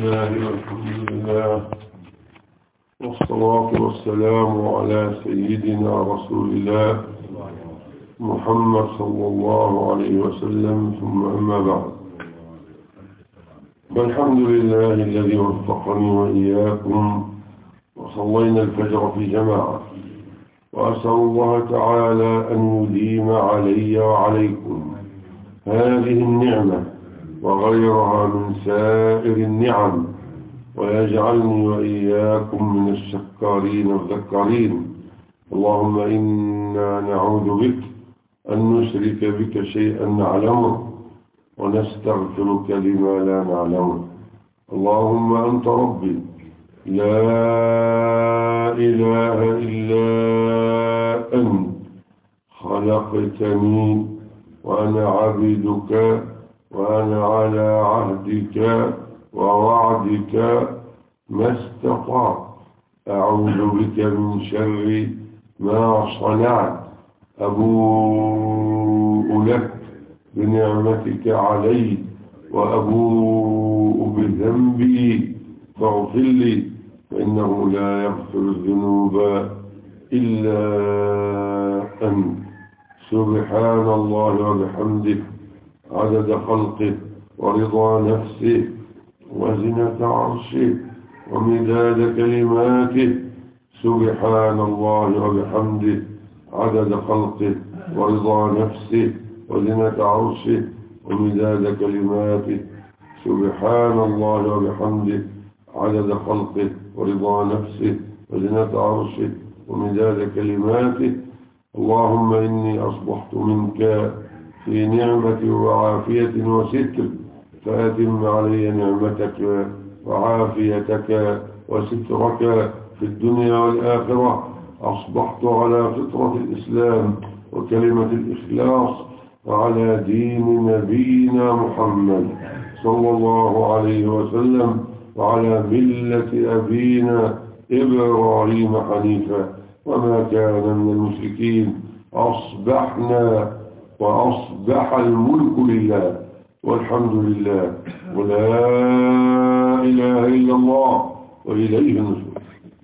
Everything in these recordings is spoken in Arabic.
الله والحمد لله والصلاة والسلام على سيدنا رسول الله محمد صلى الله عليه وسلم، ثم أما بعد. فالحمد لله الذي وفقني وإياكم وصلينا الفجر في جماعة، وأسأل الله تعالى أن يديم علي وعليكم هذه النعمة وغيرها من سائر النعم، ويجعلني وإياكم من الشكارين الذكارين. اللهم إنا نعوذ بك أن نشرك بك شيئا نعلمه ونستغفرك لما لا نعلمه. اللهم أنت ربي لا إله إلا أنت، خلقتني وأنا عبدك، وأنا على عهدك ووعدك ما استطعت. أعوذ بك من شر ما صنعت. أبوء لك بنعمتك علي وأبوء بذنبي فاغفر لي، فإنه لا يغفر الذنوب إلا أنت. سبحان الله وبحمده عدد خلقه ورضا نفسه وزنة عرشه ومداد كلماته. سبحان الله وبحمده عدد خلقه ورضا نفسه وزنة عرشه ومداد كلماته. سبحان الله وبحمده عدد خلقه ورضا نفسه وزنة عرشه ومداد كلماته. اللهم إني أصبحت منك في نعمة وعافية وستر، فأتم علي نعمتك وعافيتك وسترك في الدنيا والآخرة. أصبحت على فطرة الإسلام وكلمة الإخلاص وعلى دين نبينا محمد صلى الله عليه وسلم وعلى ملة أبينا إبراهيم حنيفا، وما كان من المشركين. أصبحنا وأصبح الملك لله والحمد لله ولا إله إلا الله وإليه النشور.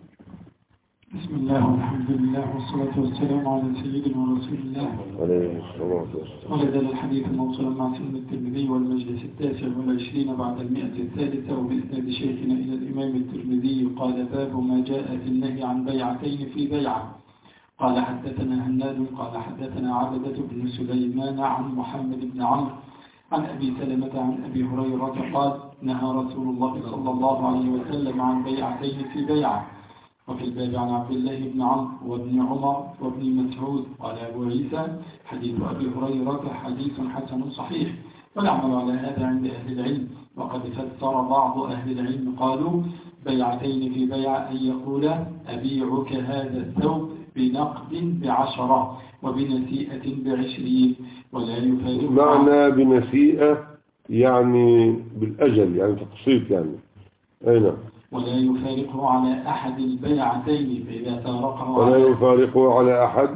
بسم الله والحمد لله والصلاة والسلام على سيدنا رسول الله عليه الصلاة والسلام. ولدل الحديث موصولا مع سنة الترمذي والمجلس 29 بعد 103 وبإسناد شيخنا إلى الإمام الترمذي قال: باب ما جاء في النهي عن بيعتين في بيعة. قال: حدثنا هناد قال حدثنا عبدة بن سليمان عن محمد بن عمرو عن أبي سلمة عن أبي هريرة قال: نهى رسول الله صلى الله عليه وسلم عن بيعتين في بيعة. وفي الباب عن عبد الله بن عمرو وابن عمر وابن مسعود. قال أبو عيسى: حديث أبي هريرة حديث حسن صحيح، والعمل على هذا عند أهل العلم. وقد فسر بعض أهل العلم قالوا: بيعتين في بيعة أن يقول: أبيعك هذا الثوب بنقد ب10 وبنسيئة ب20، ولا يفارق. معنى بنسيئة يعني بالأجل، يعني تقسيط يعني. أين؟ ولا يفارقه على أحد البيعتين فإذا فارقه ولا يفارقه على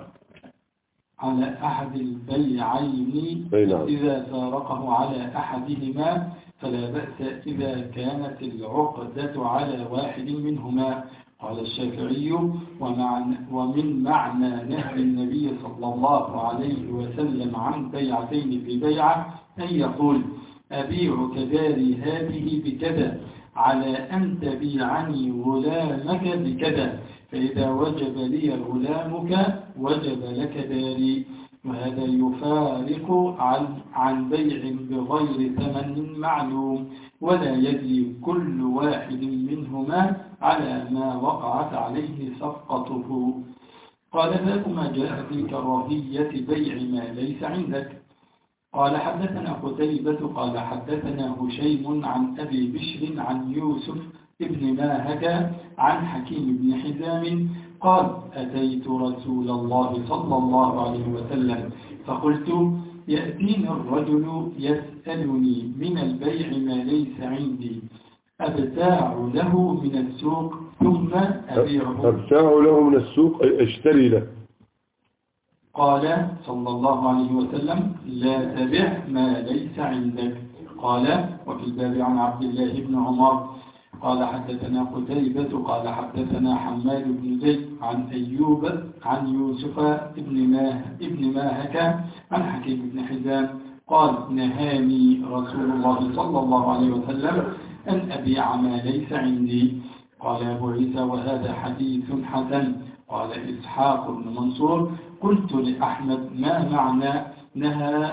أحد البيعين إذا فارقه على أحدهما فلا بأس إذا كانت العقدة على واحد منهما. قال الشافعي: ومن معنى نهي النبي صلى الله عليه وسلم عن بيعتين في بيعة أن يقول: أبيعك داري هذه بكذا على أن تبيعني غلامك بكذا، فإذا وجب لي غلامك وجب لك داري. وهذا يفارق عن بيع بغير ثمن معلوم، ولا يدري كل واحد منهما على ما وقعت عليه صفقته. قال: باب ما جاء في كراهية بيع ما ليس عندك. قال: حدثنا قتيبة قال حدثنا هشيم عن أبي بشر عن يوسف ابن ماهك عن حكيم بن حزام قال: أتيت رسول الله صلى الله عليه وسلم فقلت: يأتيني الرجل يسألني من البيع ما ليس عندي، أبتاع له من السوق ثم أبيعه؟ أبتاع له من السوق أي أشتري له. قال صلى الله عليه وسلم: لا تبع ما ليس عندك. قال: وفي الباب عن عبد الله بن عمر قال حدثنا قتيبة قال حدثنا حماد بن زيد عن أيوب عن يوسف ابن ماهك عن حكيم بن حزام قال نهاني رسول الله صلى الله عليه وسلم أن أبيع ما ليس عندي. قال أبو عيسى وهذا حديث حسن. قال إسحاق بن منصور قلت لأحمد ما معنى نهى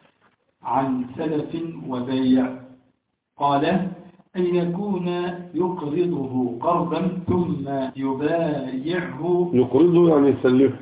عن سلف وبيع؟ قال أن يكون يقرضه قرضا ثم يبايعه، يقرضه يعني يسلفه،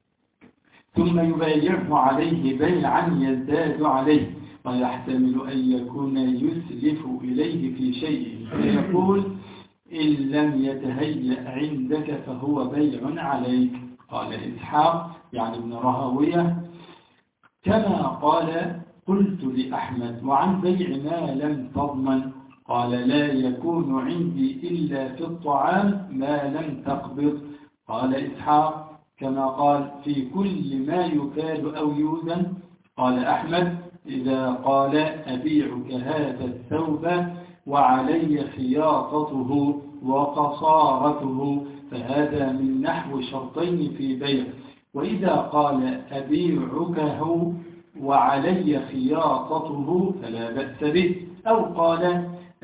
ثم يبايعه عليه بيعا يزداد عليه، ويحتمل أن يكون يسلف إليه في شيء فيقول إن لم يتهيأ عندك فهو بيع عليك. قال إسحاق يعني ابن راهويه كما قال قلت لأحمد وعن بيع ما لم تضمن؟ قال لا يكون عندي إلا في الطعام ما لم تقبض. قال إسحاق كما قال في كل ما يكال أو يوزن. قال أحمد إذا قال أبيعك هذا الثوب وعلي خياطته وقصارته فهذا من نحو شرطين في بيع، وإذا قال أبيعكه وعلي خياطته فلا بأس به، أو قال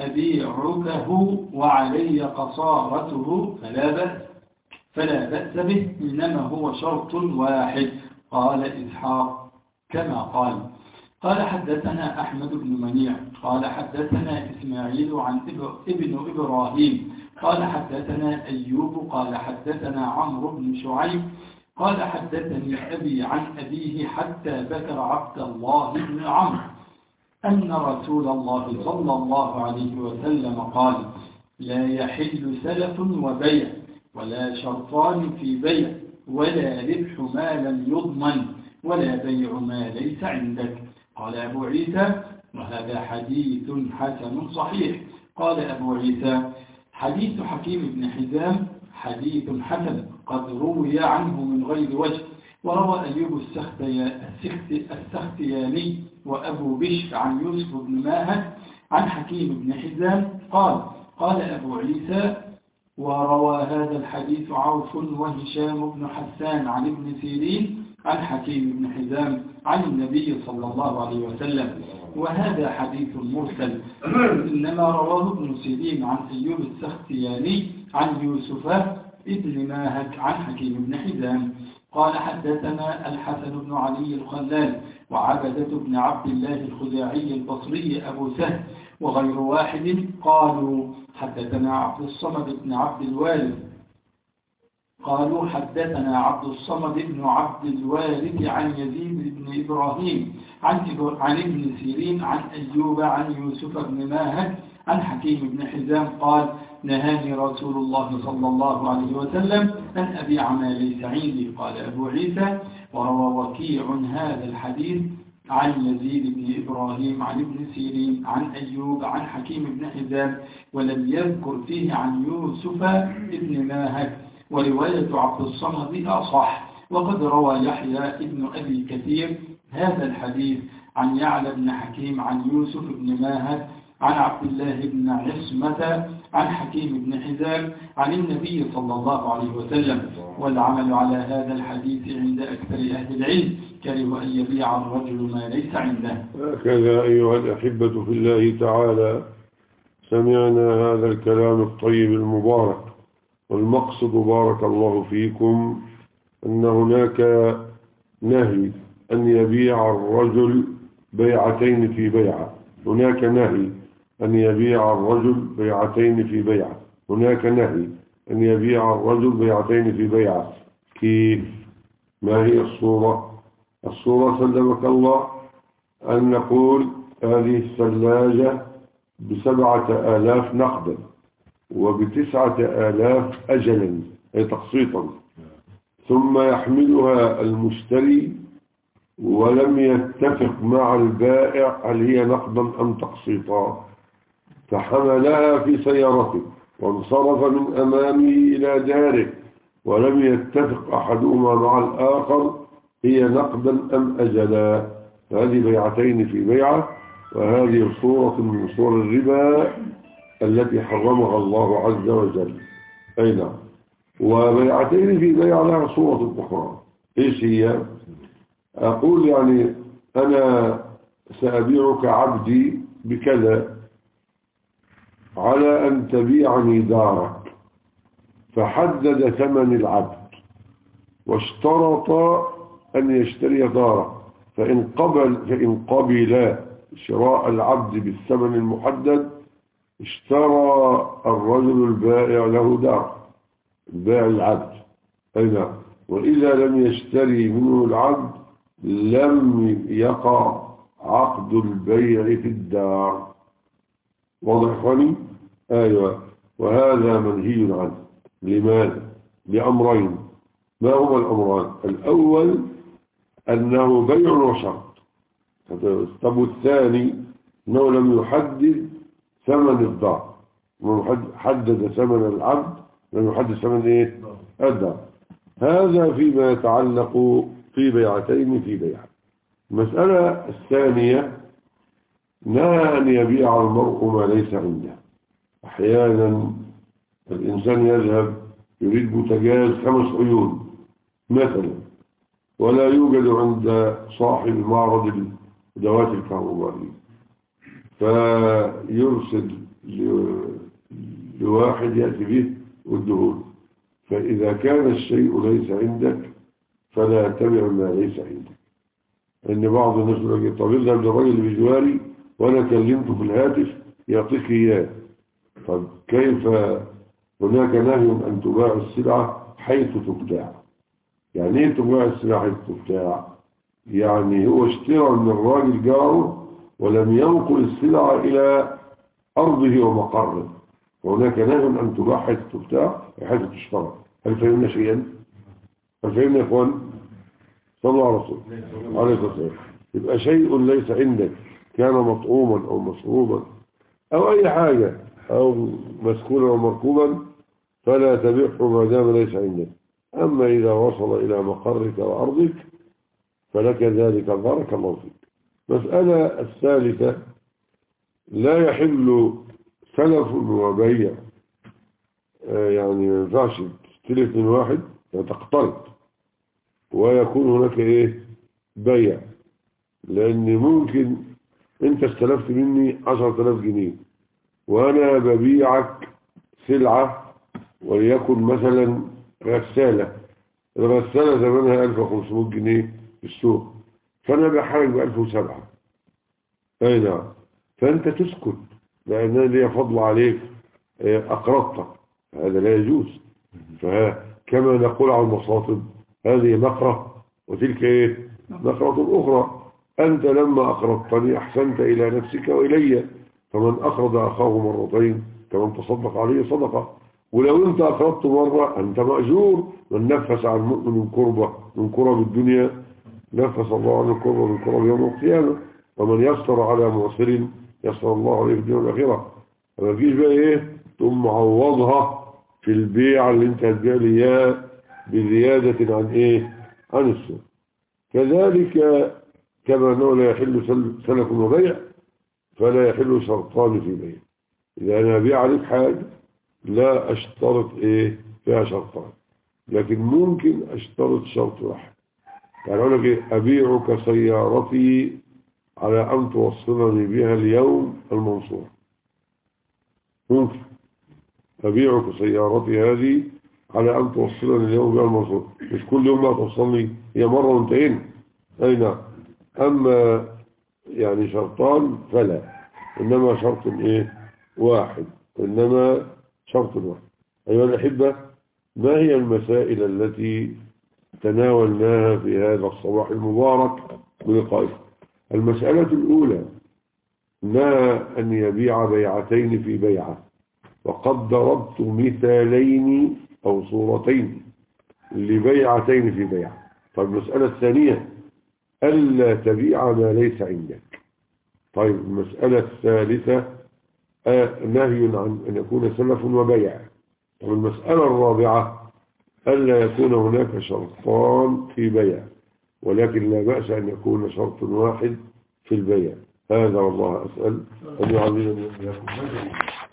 أبيعكه وعلي قصارته فلا بأس به، إنما هو شرط واحد. قال إسحاق كما قال. قال حدثنا أحمد بن منيع قال حدثنا إسماعيل عن ابن إبراهيم قال حدثنا أيوب قال حدثنا عمرو بن شعيب قال حدثني أبي عن أبيه حتى ذكر عبد الله بن عمرو أن رسول الله صلى الله عليه وسلم قال لا يحل سلف وبيع ولا شرطان في بيع ولا ربح ما لم يضمن ولا بيع ما ليس عندك. قال أبو عيسى وهذا حديث حسن صحيح. قال أبو عيسى حديث حكيم بن حزام حديث حسن قد روي عنه من غير وجه، وروى أيوب السختياني وأبو بشر عن يوسف بن ماهك عن حكيم بن حزام قال أبو عيسى وروى هذا الحديث عوف وهشام بن حسان عن ابن سيرين عن حكيم بن حزام عن النبي صلى الله عليه وسلم، وهذا حديث مرسل، إنما رواه ابن سيرين عن أيوب السختياني عن يوسف ابن ماهك عن حكيم بن حزام. قال حدثنا الحسن بن علي الخلال وعبدة بن عبد الله الخزاعي البصري أبو سهل وغير واحد قالوا حدثنا عبد الصمد بن عبد الوارث عن يزيد بن إبراهيم عن ابن سيرين عن أيوب عن يوسف بن ماهك عن حكيم بن حزام قال نهاني رسول الله صلى الله عليه وسلم أن أبيع ما ليس عندي. قال أبو عيسى وروى وكيع هذا الحديث عن يزيد بن إبراهيم عن ابن سيرين عن أيوب عن حكيم بن حزام ولم يذكر فيه عن يوسف بن ماهك، ورواية عبد الصمد أصح. وقد روى يحيى ابن أبي كثير هذا الحديث عن يعلى بن حكيم عن يوسف بن ماهك عن عبد الله بن عصمة عن حكيم بن حزام عن النبي صلى الله عليه وسلم، والعمل على هذا الحديث عند أكثر أهل العلم كره أن يبيع الرجل ما ليس عنده. هكذا أيها الأحبة في الله تعالى سمعنا هذا الكلام الطيب المبارك، والمقصد بارك الله فيكم أن هناك نهي أن يبيع الرجل بيعتين في بيعة. هناك نهي أن يبيع الرجل بيعتين في بيعة. هناك نهي أن يبيع الرجل بيعتين في بيعة. كيف؟ ما هي الصورة؟ الصورة سلمك الله أن نقول هذه الثلاجة ب7,000 نقدا وب9,000 أجلا أي تقسيطا، ثم يحملها المشتري ولم يتفق مع البائع هل هي نقدا أم تقسيطا، فحملها في سيارته وانصرف من أمامه إلى داره ولم يتفق أحدهما مع الآخر هي نقدا أم أجلا. هذه بيعتين في بيعة، وهذه صورة من صور الربا التي حرمها الله عز وجل. أي نعم. وبيعتين في بيع لها صورة أخرى. إيش هي؟ أقول يعني أنا سأبيعك عبدي بكذا على أن تبيعني دارك، فحدد ثمن العبد واشترط أن يشتري داره، فإن قبل شراء العبد بالثمن المحدد اشترى الرجل البائع له دار، البائع العبد. أي نعم. وإذا لم يشتري منه العبد لم يقع عقد البيع في الدار. واضح إخواني؟ أيوة. وهذا منهي عنه. لماذا؟ لأمرين. ما هما الأمران؟ الأول أنه بيع وشرط. طب والثاني أنه لم يحدد ثمن الدار، حدد ثمن العبد، لم يحدد ثمن إيه؟ الدار. هذا فيما يتعلق في بيعتين في بيع. المسألة الثانية نهى أن يبيع المرء ما ليس عنده. أحيانا الإنسان يذهب يريد بوتجاز 5 عيون مثلا، ولا يوجد عند صاحب معرض الأدوات الكهربائية، فيرسل لواحد يأتي به والدهون. فإذا كان الشيء ليس عندك فلا تبع ما ليس عندك. إن بعض الناس يقول لك طب اذهب للراجل اللي بجواري وأنا كلمته في الهاتف يعطيك إياه. طب كيف هناك نهي أن تباع السلعة حيث تبتاع؟ يعني ايه تباع السلعة حيث تبتاع؟ يعني هو اشترى من الراجل جاره ولم ينقل السلعة إلى أرضه ومقره، وهناك نهي أن تباع حيث تبتاع حيث تشترى. هل فهمنا شيئا؟ هل فهمنا يا إخوان؟ صلى الله عليه وسلم عليه الصلاة والسلام. يبقى شيء ليس عندك كان مطعوما أو مشروبا أو أي حاجة أو مسكونا أو مركوبا فلا تبيعه ما دام ليس عندك. أما إذا وصل إلى مقرك وأرضك فلك ذلك. بارك الله فيك. مسألة الثالثة لا يحل سلف وبيع. يعني ما ينفعش تستلف من واحد تقترض ويكون هناك ايه بيع، لأن ممكن انت استلفت مني 10,000 جنيه وانا ببيعك سلعة وليكن مثلا غسالة. الغسالة زمانها 1500 جنيه في السوق، فانا بحرج ب1007. اي نعم. فانت تسكت لان لي فضل عليك اقرضتك، هذا لا يجوز. فكما نقول على المصاطب هذه نقرة وتلك ايه نقرة اخرى. انت لما اقرضتني احسنت الى نفسك والي، فمن اقرض اخاه مرتين كمن تصدق عليه صدقة. ولو انت اقرضت مرة انت مأجور. من نفس عن مؤمن كربة من كرب الدنيا نفس الله عنه كربة من كرب يوم القيامة. ومن يسر على معسر يسر الله عليه في الدنيا والآخرة. فما تجيش بقى ايه تقوم معوضها في البيع اللي انت هتبيع لي اياه بزيادة عن ايه عن السوق. كذلك كما انه لا يحل سلف وبيع فلا يحل شرطان في بيع. اذا انا ابيع عليك حاجة لا اشترط ايه فيها شرطان، لكن ممكن اشترط شرط واحد. يعني اقول لك ايه ابيعك سيارتي على ان توصلني بها اليوم المنصور. ممكن أبيعك سيارتي هذه على أن توصلني اليوم بها المنصور. مش كل يوم ما توصلني، هي مرة وانتهينا. أي نعم. أما يعني شرطان فلا، إنما شرط إيه واحد. إنما شرط واحد. أيها الأحبة، ما هي المسائل التي تناولناها في هذا الصباح المبارك بلقائكم؟ المسألة الأولى نهى أن يبيع بيعتين في بيعة، وقد ضربت مثالين أو صورتين لبيعتين في بيع. طيب المسألة الثانية ألا تبيع ما ليس عندك. طيب المسألة الثالثة نهي عن أن يكون سلف وبيع. طيب المسألة الرابعة ألا يكون هناك شرطان في بيع، ولكن لا بأس أن يكون شرط واحد في البيع. هذا والله أسأل أن يعلمني وإياكم.